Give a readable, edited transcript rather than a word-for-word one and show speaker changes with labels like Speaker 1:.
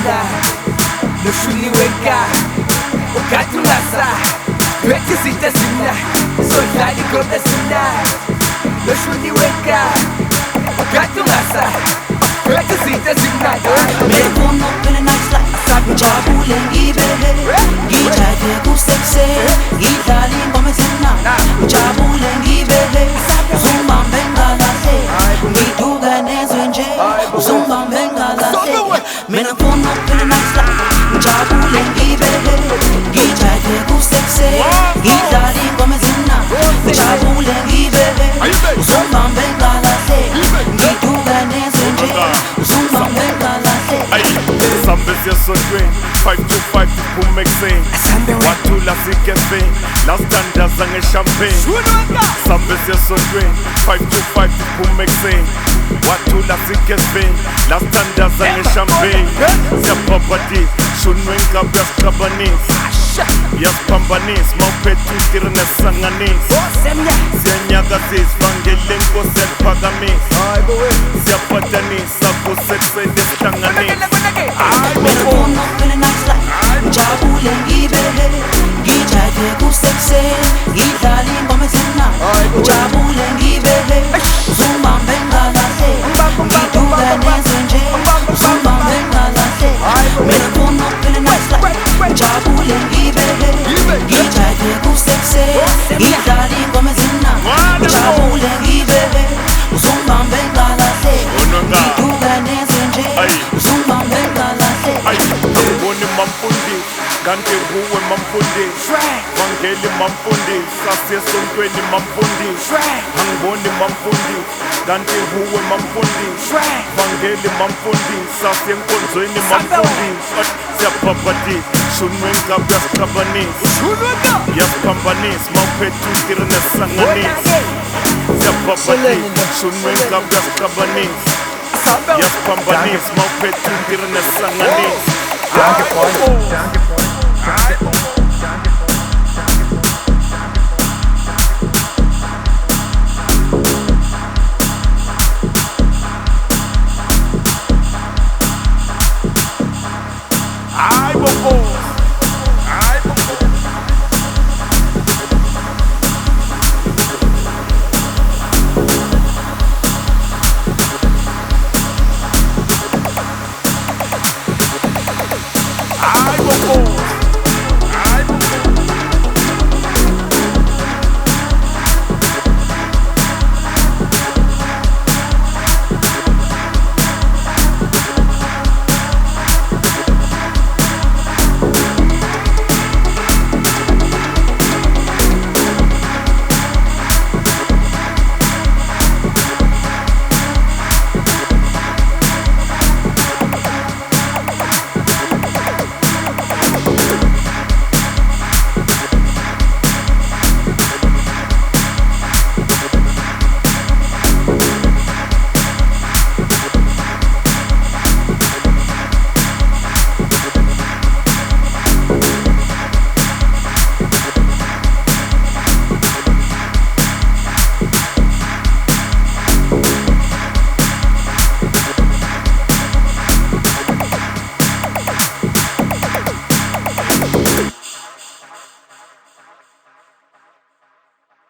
Speaker 1: zina Nushuniweka Ukatulasa Weka zita zina Solani kota zina Nushuniweka Ukatulasa Weka zita zina
Speaker 2: Mekona kule naxla Ngijabule ngibehe Ngijayele kusekse Ngidlala ingoma ezimnandi Ngijabule ngibehe Uzungibambe ngalahle Ngiduka nezwe nje Uzungibambe ngalahle Mina ngifuna kule naxla Ngijabule ngibehe Ngijayele kusekse Ngidlala ingoma ezimnandi Ngijabule ngibehe Uzungibambe ngalahle Ngiduka nezwe nje Uzungibambe ngalahle
Speaker 3: Sambesi esondweni 525 tiphume ekuseni wathula sikefeni lasthandaza ngeshampeni Sambesi esondweni 525 tiphume ekuseni wathula sikefeni lasthandaza ngeshampeni Siyabhabhadisa shunwenkabi yasiqabanisa yasiphambanisa mawuphethe utiri nesanganisa Siyanyakazisa vangele nkosi yakuphakamisa Siyaphatanisa kusekuseni esihlanganisa
Speaker 2: Mina ngifuna kule naxla Ngijabule ngibehe Ngijayele kusekse Ngidlala ingoma ezimnandi Ngijabule ngibehe Uzungibambe ngalahle Ngiduka nezwe nje Uzungibambe ngalahle Mina ngifuna kule naxla Ngijabule ngibehe Ngijayele kusekse Ngidlala ingoma ezimnandi Ngijabule ngibehe Uzungibambe ngalahle Ngiduka nezwe nje Uzungibambe ngalahle
Speaker 3: Angiboni mamfundisi kanti kuwe mamfundisi Vangeli mamfundisi sasesontweni mamfundisi Angiboni mamfundisi kanti kuwe mamfundisi Vangeli mamfundisi sasenkonzweni mamfundisi Siyabhabhadisa shunwenkabi yasiqabanisa yasiphambanisa mawuphethe utiri nesanganisa Siyabhabhadisa shunwenkabi yasiqabanisa yasiphambanisa mawuphethe utiri nesanganisa
Speaker 4: Danke, Freunde. Danke, Freunde. Danke.